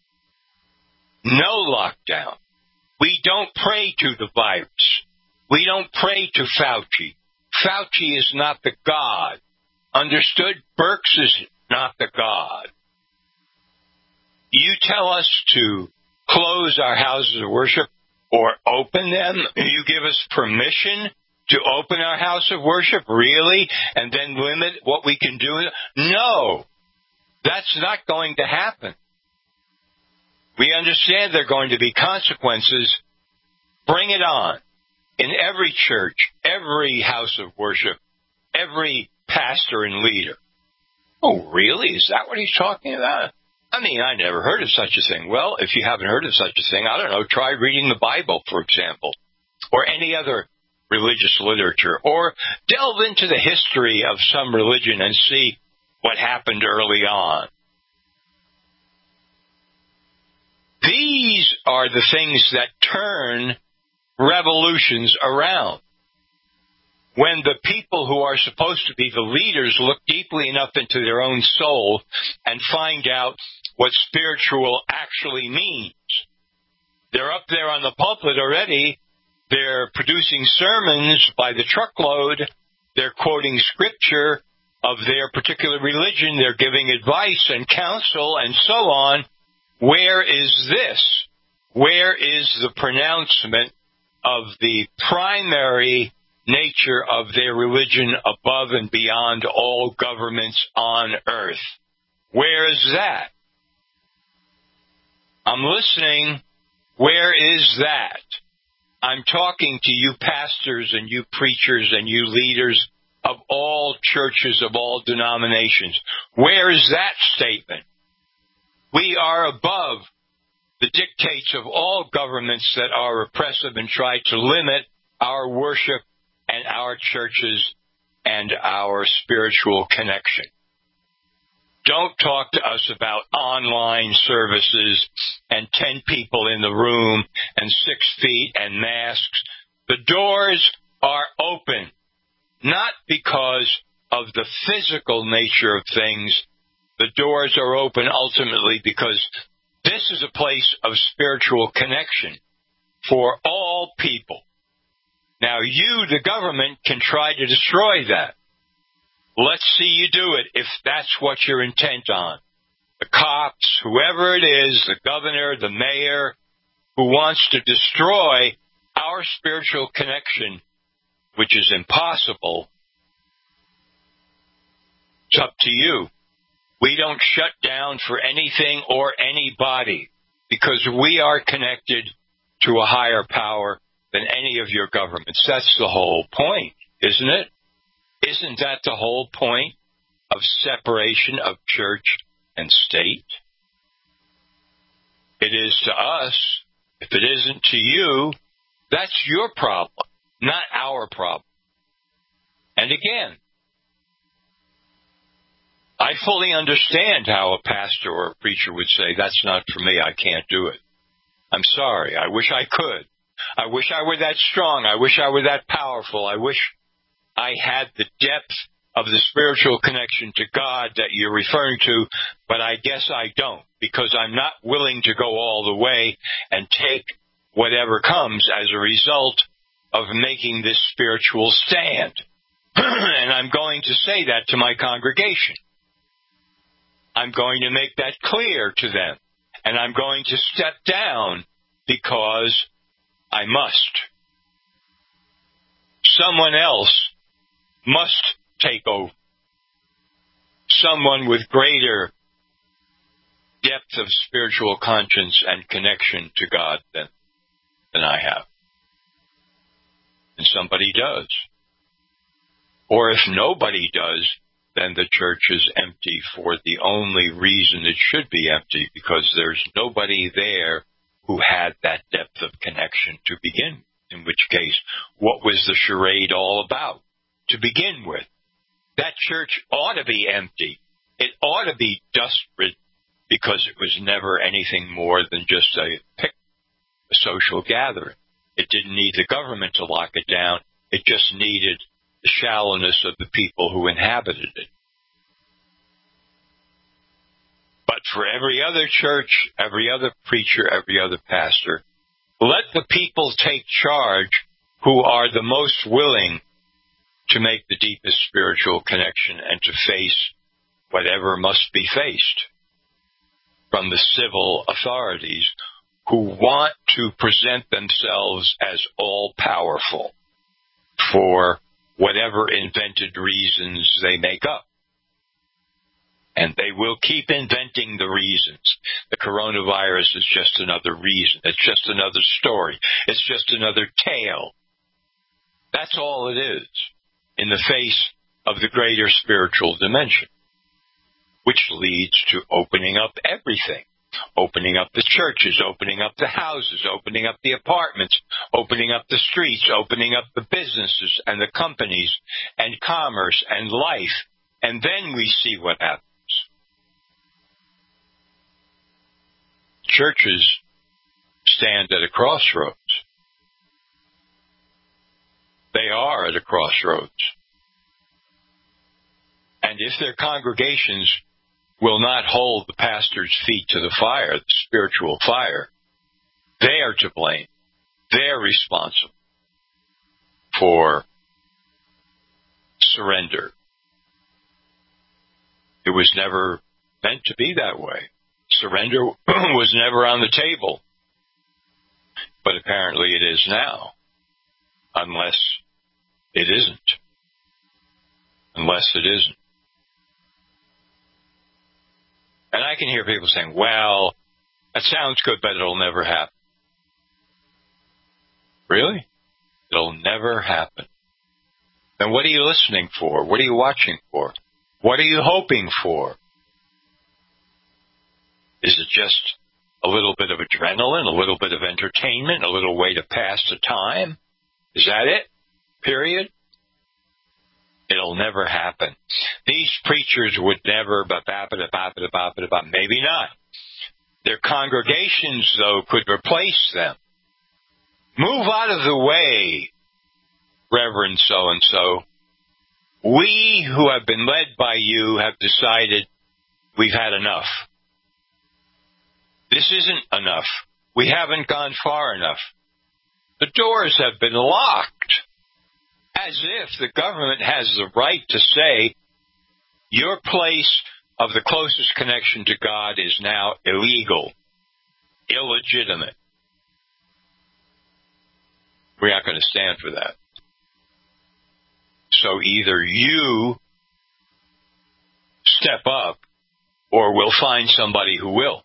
No lockdown. We don't pray to the virus. We don't pray to Fauci. Fauci is not the God. Understood? Birx is not the God. You tell us to close our houses of worship or open them. You give us permission to open our house of worship, really, and then limit what we can do. No, that's not going to happen. We understand there are going to be consequences. Bring it on. In every church, every house of worship, every pastor and leader. Oh, really? Is that what he's talking about? I mean, I never heard of such a thing. Well, if you haven't heard of such a thing, I don't know, try reading the Bible, for example, or any other religious literature, or delve into the history of some religion and see what happened early on. These are the things that turn revolutions around. When the people who are supposed to be the leaders look deeply enough into their own soul and find out what spiritual actually means. They're up there on the pulpit already. They're producing sermons by the truckload. They're quoting scripture of their particular religion. They're giving advice and counsel and so on. Where is this? Where is the pronouncement of the primary nature of their religion above and beyond all governments on earth? Where is that? I'm listening. Where is that? I'm talking to you pastors and you preachers and you leaders of all churches, of all denominations. Where is that statement? We are above the dictates of all governments that are oppressive and try to limit our worship and our churches and our spiritual connection. Don't talk to us about online services and ten people in the room and six feet and masks. The doors are open, not because of the physical nature of things. The doors are open ultimately because this is a place of spiritual connection for all people. Now, you, the government, can try to destroy that. Let's see you do it if that's what you're intent on. The cops, whoever it is, the governor, the mayor, who wants to destroy our spiritual connection, which is impossible, it's up to you. We don't shut down for anything or anybody because we are connected to a higher power than any of your governments. That's the whole point, isn't it? Isn't that the whole point of separation of church and state? It is to us. If it isn't to you, that's your problem, not our problem. And again, I fully understand how a pastor or a preacher would say, that's not for me, I can't do it. I'm sorry, I wish I could. I wish I were that strong. I wish I were that powerful. I wish I had the depth of the spiritual connection to God that you're referring to, but I guess I don't, because I'm not willing to go all the way and take whatever comes as a result of making this spiritual stand. And I'm going to say that to my congregation. I'm going to make that clear to them. And I'm going to step down because I must. Someone else must take over. Someone with greater depth of spiritual conscience and connection to God than, than I have. And somebody does. Or if nobody does, then the church is empty for the only reason it should be empty, because there's nobody there who had that depth of connection to begin. In which case, what was the charade all about to begin with? That church ought to be empty. It ought to be dust-ridden. because it was never anything more than just a pick, a social gathering. It didn't need the government to lock it down. It just needed the shallowness of the people who inhabited it. But for every other church, every other preacher, every other pastor, let the people take charge who are the most willing to make the deepest spiritual connection and to face whatever must be faced from the civil authorities who want to present themselves as all-powerful for whatever invented reasons they make up. And they will keep inventing the reasons. The coronavirus is just another reason. It's just another story. It's just another tale. That's all it is in the face of the greater spiritual dimension, which leads to opening up everything. Opening up the churches, opening up the houses, opening up the apartments, opening up the streets, opening up the businesses and the companies and commerce and life. And then we see what happens. Churches stand at a crossroads. They are at a crossroads. And if their congregations will not hold the pastor's feet to the fire, the spiritual fire, they are to blame. They're responsible for surrender. It was never meant to be that way. Surrender was never on the table. But apparently it is now. Unless it isn't. Unless it isn't. And I can hear people saying, well, that sounds good, but it'll never happen. Really? It'll never happen. Then what are you listening for? What are you watching for? What are you hoping for? Is it just a little bit of adrenaline, a little bit of entertainment, a little way to pass the time? Is that it? Period? It'll never happen. These preachers would never, maybe not. Their congregations, though, could replace them. Move out of the way, Reverend so-and-so. We who have been led by you have decided we've had enough. This isn't enough. We haven't gone far enough. The doors have been locked. As if the government has the right to say, your place of the closest connection to God is now illegal, illegitimate. We're not going to stand for that. So either you step up, or we'll find somebody who will.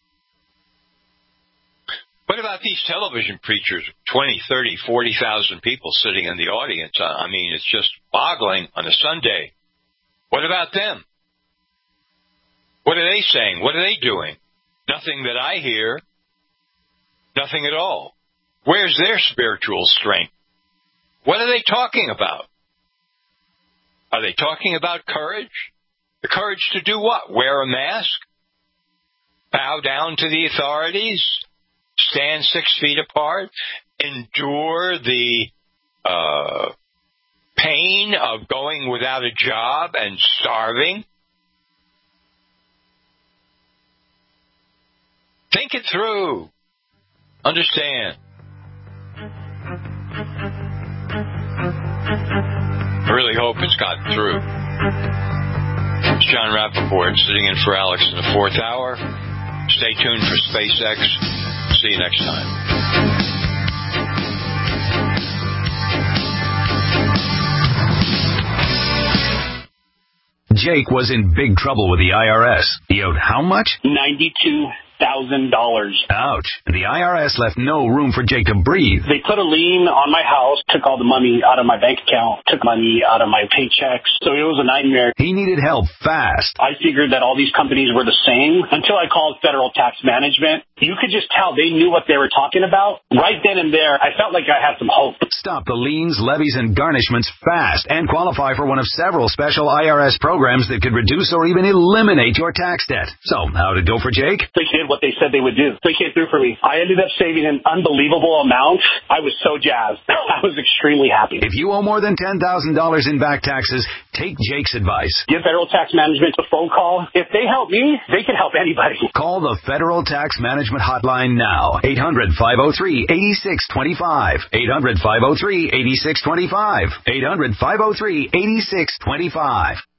What about these television preachers, twenty, thirty, forty thousand people sitting in the audience? I mean, it's just boggling on a Sunday. What about them? What are they saying? What are they doing? Nothing that I hear. Nothing at all. Where's their spiritual strength? What are they talking about? Are they talking about courage? The courage to do what? Wear a mask? Bow down to the authorities? Stand six feet apart, endure the uh, pain of going without a job and starving. Think it through. Understand. I really hope it's gotten through. It's John Rappaport sitting in for Alex in the fourth hour. Stay tuned for SpaceX. See you next time. Jake was in big trouble with the I R S. He owed how much? ninety-two thousand dollars. Ouch. The I R S left no room for Jake to breathe. They put a lien on my house, took all the money out of my bank account, took money out of my paychecks. So it was a nightmare. He needed help fast. I figured that all these companies were the same until I called Federal Tax Management. You could just tell they knew what they were talking about. Right then and there, I felt like I had some hope. Stop the liens, levies, and garnishments fast and qualify for one of several special I R S programs that could reduce or even eliminate your tax debt. So, how'd it go for Jake? They did what they said they would do. They came through for me. I ended up saving an unbelievable amount. I was so jazzed. I was extremely happy. If you owe more than ten thousand dollars in back taxes, take Jake's advice. Give Federal Tax Management a phone call. If they help me, they can help anybody. Call the Federal Tax Management Hotline now. eight hundred, five oh three, eight six two five. eight hundred, five oh three, eight six two five. eight hundred, five oh three, eight six two five.